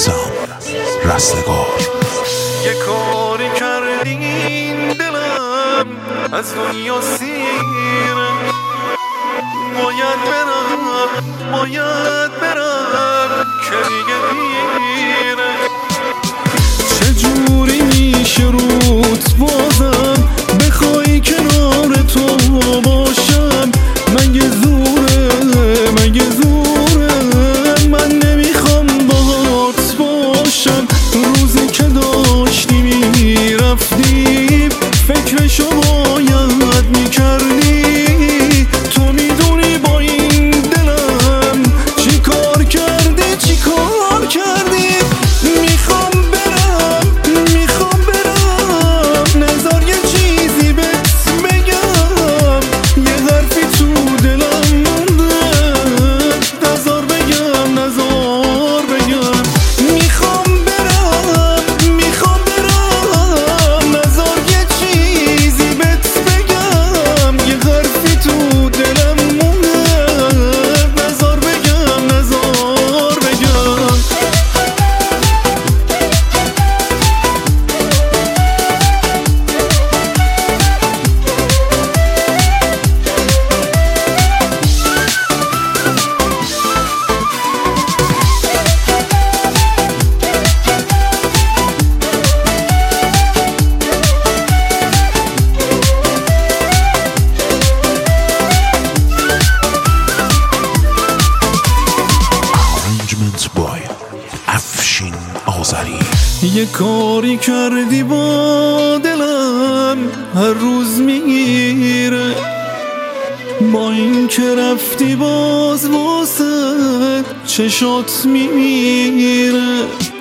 رسام رستگار. یه کاری کردین دلم از دنیا سیره، باید برم که دیگه پیره. چجوری میشه روت بازم بخوای کنار تو باشم؟ مگه زوره من نمیخوام باهات باشم. روزی که داشتی میرفتی فکرشو باید میکردی. تو میدونی با این دلم چی کار کردی. میخوام برم نذار یه چیزی بهت بگم. یه حرفی تو دلم مونده نذار بگم. میخوام برم نذار یه چیزی بهت بگم. یه حرفی تو دلم مونده نذار بگم. بای افشین آذری. یه کاری کردی با دلم هر روز میگیره، با این که رفتی باز واسه چشات میمیره.